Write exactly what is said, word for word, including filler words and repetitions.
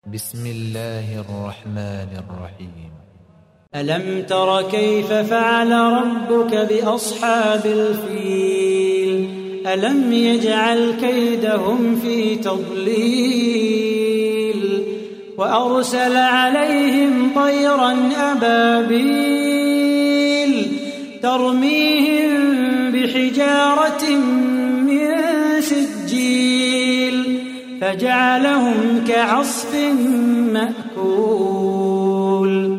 بسم الله الرحمن الرحيم. ألم تر كيف فعل ربك بأصحاب الفيل ألم يجعل كيدهم في تضليل وأرسل عليهم طيرا أبابيل ترميهم بحجارة من سجيل فجعلهم كعصف مأكول.